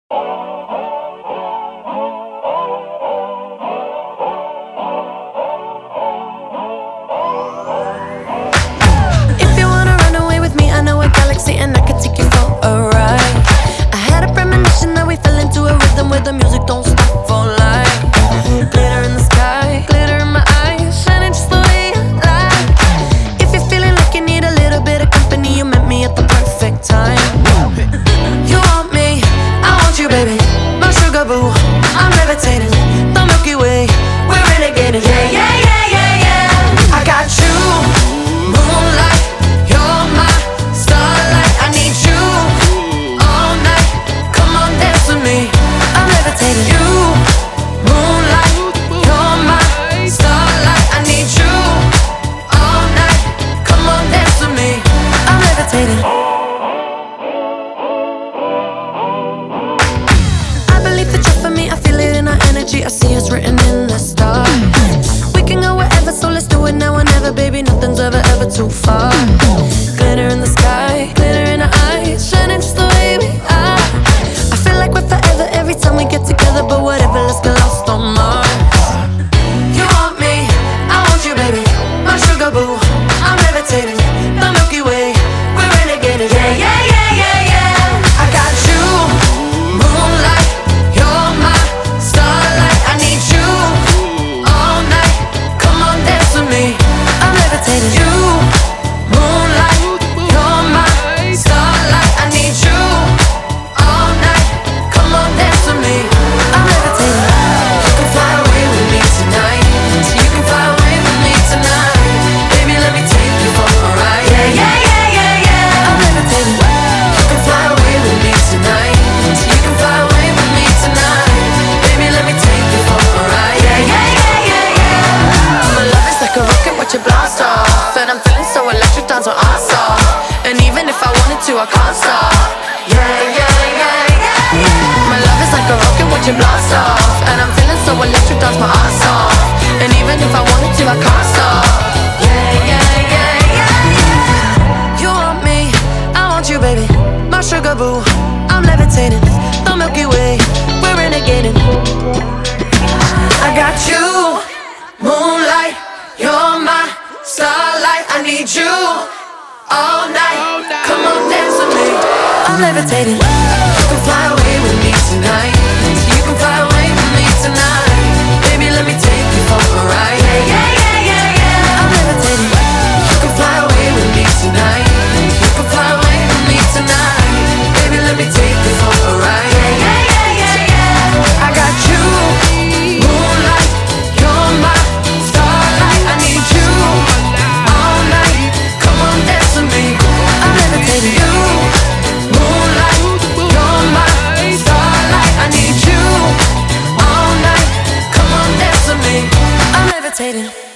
If you wanna run away with me, I know a galaxy and I can take you for a ride. I had a premonition that we fell into a rhythm where the music don't stop for life. Glitter in the sky, glitter in my eyes, shining just the way I like. If you're feeling like you need a little bit of company, you met me at the perfect time. You want me, I want you, baby, my sugar boo. I'm levitating, the Milky Way, we're renegading. Yeah, yeah, yeah, yeah, yeah. I got you, moonlight, you're my starlight. I need you all night. Come on, dance with me. I'm levitating. You, moonlight, you're my starlight. I need you all night. Come on, dance with me. I'm levitating. I believe that you're for me. I feel it in our energy. I see us written in the stars. We can go wherever, so let's do it now or never, baby. Nothing's ever too far. Glitter in the sky, glitter in our eyes, shining just the way we are. I feel like we're forever every time we get together, but whatever, let's get lost on Mars. You want me, I want you, baby, my sugar boo. I'm levitating, the Milky Way, we're renegading. Yeah, yeah, yeah, yeah, yeah. I got you, moonlight, you're my starlight. I need you all night. Come on, dance with me. I'm levitating. You, moonlight, you're my starlight. I need you all night. Come on, dance with me. I'm levitating. You can fly away with me tonight. You can fly away with me tonight. Baby, let me take you for a ride. Yeah, yeah, yeah, yeah, yeah. I'm levitating. You can fly away with me tonight. You can fly away with me tonight. Baby, let me take you for a ride. Yeah, yeah, yeah, yeah, yeah. My love is like a rocket, watch it blast off. And I'm feeling so electric, dance my ass off. And even if I wanted to, I can't stop. Yeah, yeah, yeah, yeah, yeah. My love is like a rocket, watch it blast off. And I'm feeling so electric, dance my ass off. And even if I wanted to, I can't stop. Yeah, yeah, yeah, yeah, yeah. You want me, I want you, baby, my sugar boo. I'm levitating, the Milky Way, we're renegading. I got you, moonlight, you're my starlight. I need you all night. Come on, dance with me. I'm levitating. You can fly away with me tonight. You can fly away with me tonight. Baby, let me take you for a ride. Yeah, yeah, yeah, yeah, yeah. I'm levitating. You can fly away with me tonight. You can fly away with me tonight. Baby, let me take you for a ride. Yeah, yeah, yeah, yeah, yeah. I got you, moonlight, you're my starlight. I need you all night. Come on, dance with me. I'm levitating. You, moonlight, you're my starlight. I need you all night. Come on, dance with me. I'm levitating.